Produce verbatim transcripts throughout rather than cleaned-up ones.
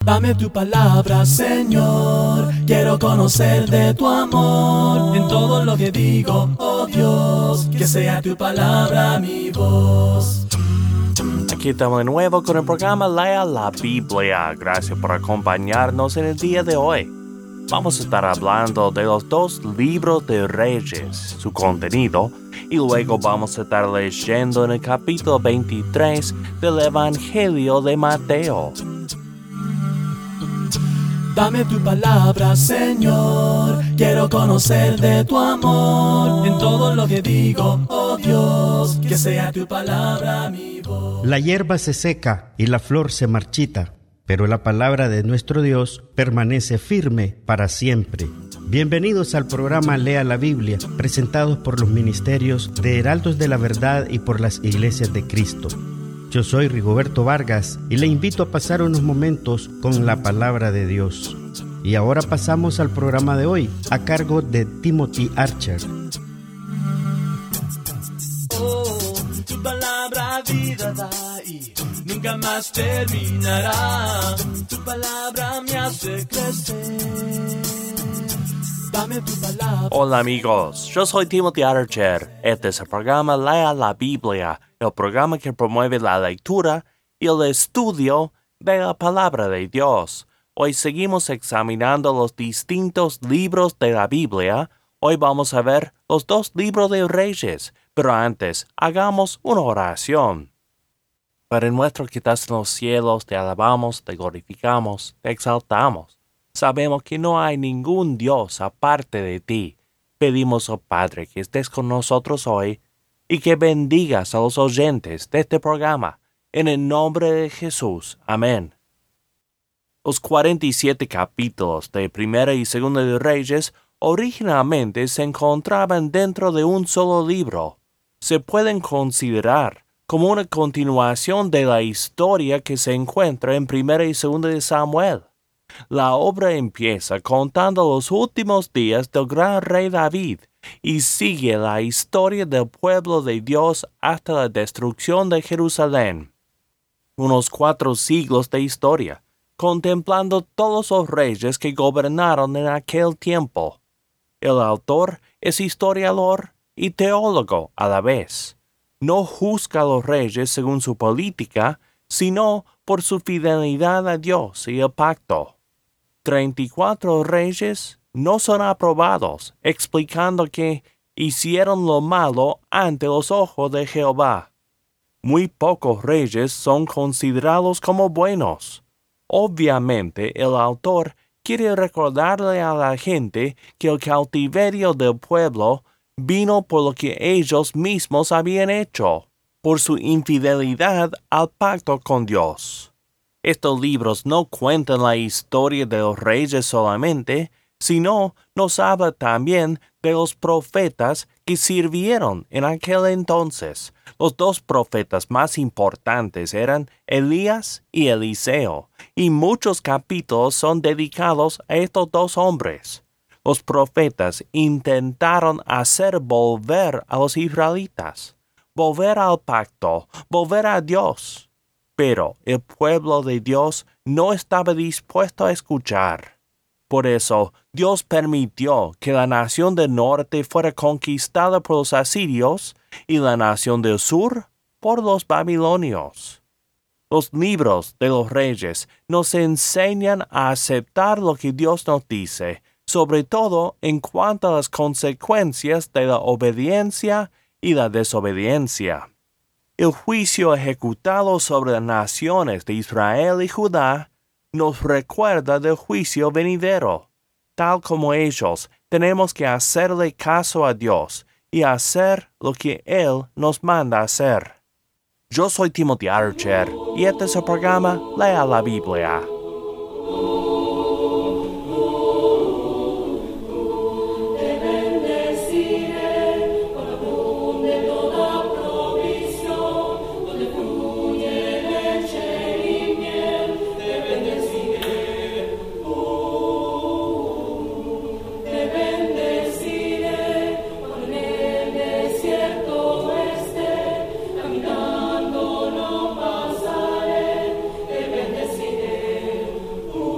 Dame tu palabra, Señor, quiero conocer de tu amor. En todo lo que digo, oh Dios, que sea tu palabra mi voz. Aquí estamos de nuevo con el programa Lea la Biblia. Gracias por acompañarnos en el día de hoy. Vamos a estar hablando de los dos libros de Reyes, su contenido, y luego vamos a estar leyendo en el capítulo veintitrés del Evangelio de Mateo. Dame tu palabra, Señor, quiero conocer de tu amor. En todo lo que digo, oh Dios, que sea tu palabra mi voz. La hierba se seca y la flor se marchita, pero la palabra de nuestro Dios permanece firme para siempre. Bienvenidos al programa Lea la Biblia, presentados por los ministerios de Heraldos de la Verdad y por las Iglesias de Cristo. Yo soy Rigoberto Vargas y le invito a pasar unos momentos con la palabra de Dios. Y ahora pasamos al programa de hoy, a cargo de Timothy Archer. Oh, tu palabra vida da y nunca más terminará. Tu palabra me hace crecer. Dame tu palabra. Hola amigos, yo soy Timothy Archer. Este es el programa Lea la Biblia, el programa que promueve la lectura y el estudio de la palabra de Dios. Hoy seguimos examinando los distintos libros de la Biblia. Hoy vamos a ver los dos libros de Reyes, pero antes hagamos una oración. Padre nuestro que estás en los cielos, te alabamos, te glorificamos, te exaltamos. Sabemos que no hay ningún Dios aparte de ti. Pedimos, oh Padre, que estés con nosotros hoy y que bendigas a los oyentes de este programa. En el nombre de Jesús. Amén. Los cuarenta y siete capítulos de Primera y Segunda de Reyes originalmente se encontraban dentro de un solo libro. Se pueden considerar como una continuación de la historia que se encuentra en Primera y Segunda de Samuel. La obra empieza contando los últimos días del gran rey David y sigue la historia del pueblo de Dios hasta la destrucción de Jerusalén. Unos cuatro siglos de historia, contemplando todos los reyes que gobernaron en aquel tiempo. El autor es historiador y teólogo a la vez. No juzga a los reyes según su política, sino por su fidelidad a Dios y el pacto. Treinta y cuatro reyes no son aprobados, explicando que hicieron lo malo ante los ojos de Jehová. Muy pocos reyes son considerados como buenos. Obviamente, el autor quiere recordarle a la gente que el cautiverio del pueblo vino por lo que ellos mismos habían hecho, por su infidelidad al pacto con Dios. Estos libros no cuentan la historia de los reyes solamente, sino nos habla también de los profetas que sirvieron en aquel entonces. Los dos profetas más importantes eran Elías y Eliseo, y muchos capítulos son dedicados a estos dos hombres. Los profetas intentaron hacer volver a los israelitas, volver al pacto, volver a Dios. Pero el pueblo de Dios no estaba dispuesto a escuchar. Por eso, Dios permitió que la nación del norte fuera conquistada por los asirios y la nación del sur por los babilonios. Los libros de los reyes nos enseñan a aceptar lo que Dios nos dice, sobre todo en cuanto a las consecuencias de la obediencia y la desobediencia. El juicio ejecutado sobre las naciones de Israel y Judá nos recuerda del juicio venidero. Tal como ellos, tenemos que hacerle caso a Dios y hacer lo que Él nos manda hacer. Yo soy Timothy Archer y este es el programa Lea la Biblia. Caminando no pasaré, te bendeciré.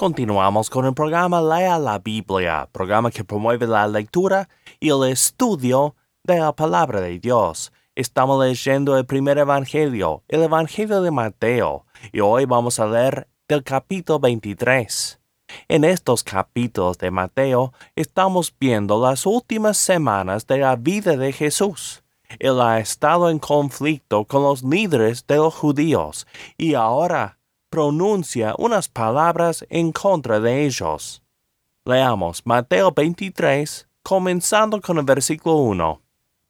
Continuamos con el programa Lea la Biblia, programa que promueve la lectura y el estudio de la palabra de Dios. Estamos leyendo el primer evangelio, el evangelio de Mateo, y hoy vamos a leer del capítulo veintitrés. En estos capítulos de Mateo estamos viendo las últimas semanas de la vida de Jesús. Él ha estado en conflicto con los líderes de los judíos y ahora pronuncia unas palabras en contra de ellos. Leamos Mateo veintitrés, comenzando con el versículo uno.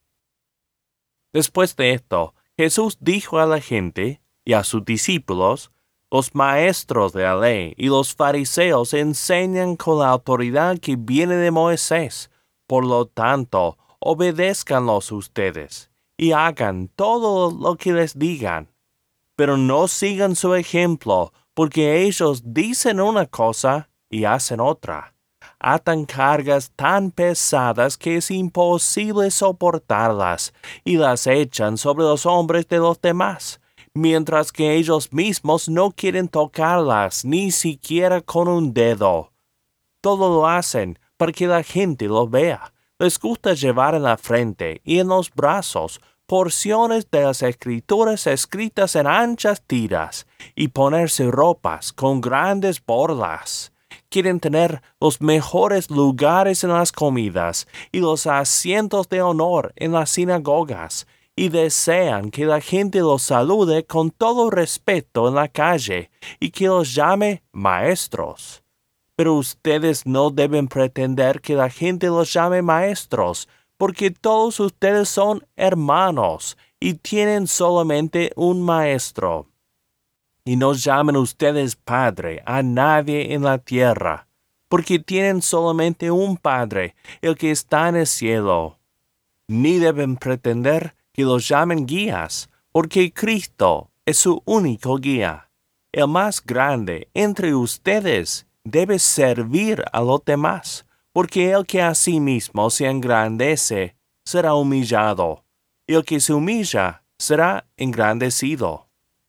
Después de esto, Jesús dijo a la gente y a sus discípulos: los maestros de la ley y los fariseos enseñan con la autoridad que viene de Moisés. Por lo tanto, obedézcanlos ustedes y hagan todo lo que les digan. Pero no sigan su ejemplo, porque ellos dicen una cosa y hacen otra. Atan cargas tan pesadas que es imposible soportarlas y las echan sobre los hombros de los demás, mientras que ellos mismos no quieren tocarlas ni siquiera con un dedo. Todo lo hacen para que la gente lo vea. Les gusta llevar en la frente y en los brazos porciones de las escrituras escritas en anchas tiras y ponerse ropas con grandes borlas. Quieren tener los mejores lugares en las comidas y los asientos de honor en las sinagogas, y desean que la gente los salude con todo respeto en la calle y que los llame maestros. Pero ustedes no deben pretender que la gente los llame maestros, porque todos ustedes son hermanos y tienen solamente un maestro. Y no llamen ustedes padre a nadie en la tierra, porque tienen solamente un Padre, el que está en el cielo. Ni deben pretender que los llamen guías, porque Cristo es su único guía. El más grande entre ustedes debe servir a los demás, porque el que a sí mismo se engrandece será humillado, y el que se humilla será engrandecido.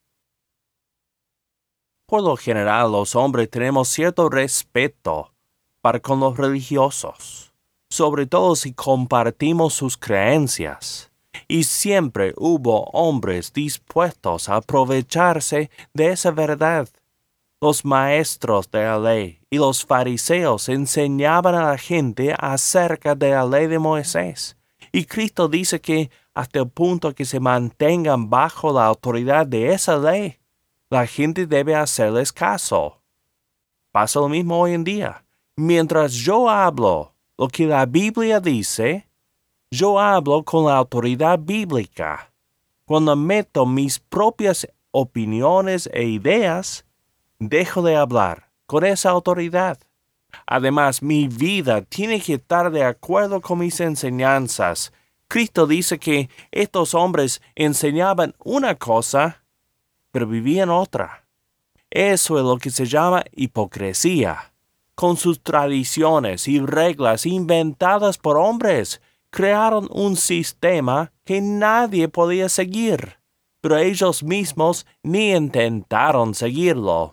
Por lo general, los hombres tenemos cierto respeto para con los religiosos, sobre todo si compartimos sus creencias, y siempre hubo hombres dispuestos a aprovecharse de esa verdad. Los maestros de la ley y los fariseos enseñaban a la gente acerca de la ley de Moisés, y Cristo dice que hasta el punto que se mantengan bajo la autoridad de esa ley, la gente debe hacerles caso. Pasa lo mismo hoy en día. Mientras yo hablo lo que la Biblia dice, yo hablo con la autoridad bíblica. Cuando meto mis propias opiniones e ideas, dejo de hablar con esa autoridad. Además, mi vida tiene que estar de acuerdo con mis enseñanzas. Cristo dice que estos hombres enseñaban una cosa, pero vivían otra. Eso es lo que se llama hipocresía. Con sus tradiciones y reglas inventadas por hombres, crearon un sistema que nadie podía seguir, pero ellos mismos ni intentaron seguirlo.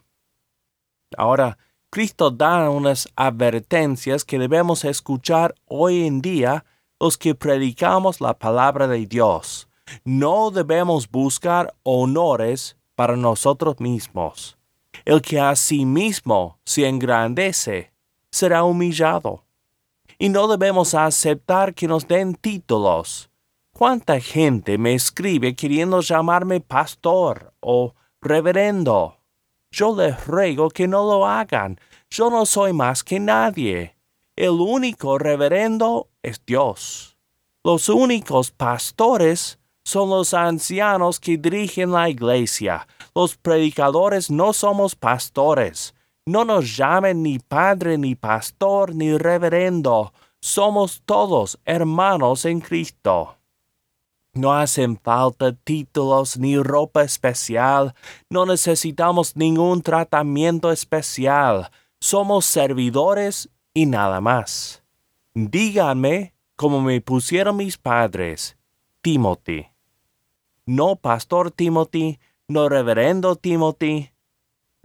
Ahora, Cristo da unas advertencias que debemos escuchar hoy en día los que predicamos la palabra de Dios. No debemos buscar honores para nosotros mismos. El que a sí mismo se engrandece será humillado. Y no debemos aceptar que nos den títulos. ¿Cuánta gente me escribe queriendo llamarme pastor o reverendo? Yo les ruego que no lo hagan. Yo no soy más que nadie. El único reverendo es Dios. Los únicos pastores son los ancianos que dirigen la iglesia. Los predicadores no somos pastores. No nos llamen ni padre, ni pastor, ni reverendo. Somos todos hermanos en Cristo. No hacen falta títulos ni ropa especial. No necesitamos ningún tratamiento especial. Somos servidores y nada más. Díganme, como me pusieron mis padres, Timothy. No pastor Timothy, no reverendo Timothy.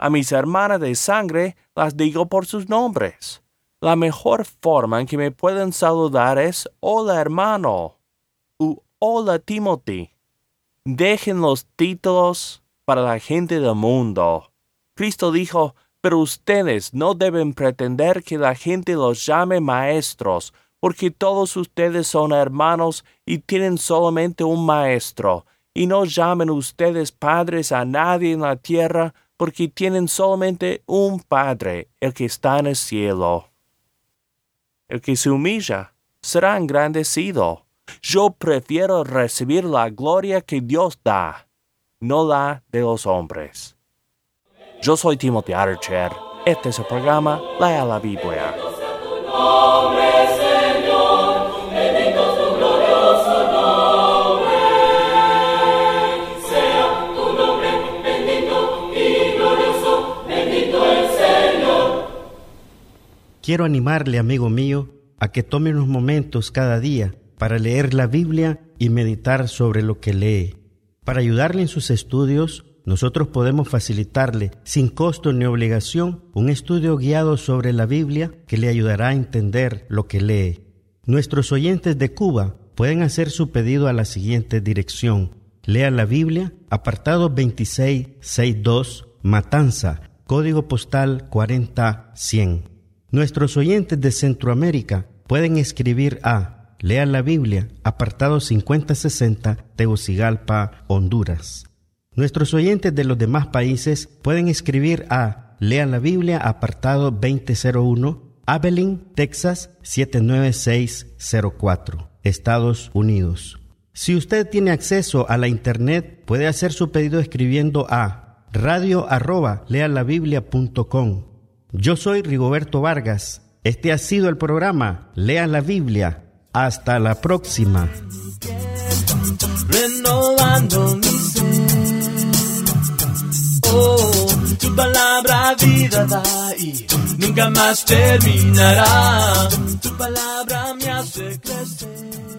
A mis hermanas de sangre las digo por sus nombres. La mejor forma en que me pueden saludar es hola hermano u hola Timothy. Dejen los títulos para la gente del mundo. Cristo dijo, pero ustedes no deben pretender que la gente los llame maestros, porque todos ustedes son hermanos y tienen solamente un maestro, y no llamen ustedes padres a nadie en la tierra, porque tienen solamente un Padre, el que está en el cielo. El que se humilla será engrandecido. Yo prefiero recibir la gloria que Dios da, no la de los hombres. Yo soy Timothy Archer. Este es el programa Lea la Biblia. Quiero animarle, amigo mío, a que tome unos momentos cada día para leer la Biblia y meditar sobre lo que lee. Para ayudarle en sus estudios, nosotros podemos facilitarle, sin costo ni obligación, un estudio guiado sobre la Biblia que le ayudará a entender lo que lee. Nuestros oyentes de Cuba pueden hacer su pedido a la siguiente dirección. Lea la Biblia, apartado veintiséis sesenta y dos, Matanza, código postal cuarenta cien. Nuestros oyentes de Centroamérica pueden escribir a Lea la Biblia, apartado cincuenta sesenta, Tegucigalpa, Honduras. Nuestros oyentes de los demás países pueden escribir a Lea la Biblia, apartado veinte cero uno, Abilene, Texas, siete nueve seis cero cuatro, Estados Unidos. Si usted tiene acceso a la internet, puede hacer su pedido escribiendo a radio arroba lealabiblia punto com. Yo soy Rigoberto Vargas. Este ha sido el programa Lea la Biblia. Hasta la próxima. Renovando mi ser. Oh, tu palabra vida da y nunca más terminará. Tu palabra me hace crecer.